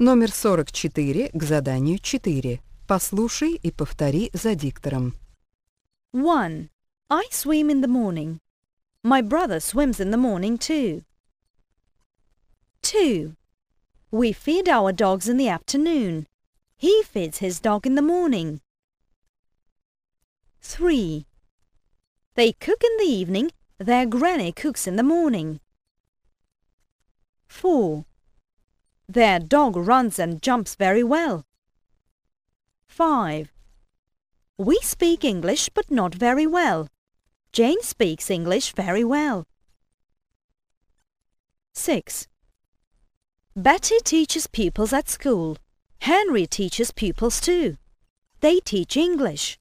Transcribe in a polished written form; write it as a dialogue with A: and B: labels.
A: Номер 44 к заданию 4. Послушай и повтори за диктором.
B: 1. I swim in the morning. My brother swims in the morning too. 2. We feed our dogs in the afternoon. He feeds his dog in the morning. 3. They cook in the evening. Their granny cooks in the morning. 4. Their dog runs and jumps very well. 5. We speak English but not very well. Jane speaks English very well. 6. Betty teaches pupils at school. Henry teaches pupils too. They teach English.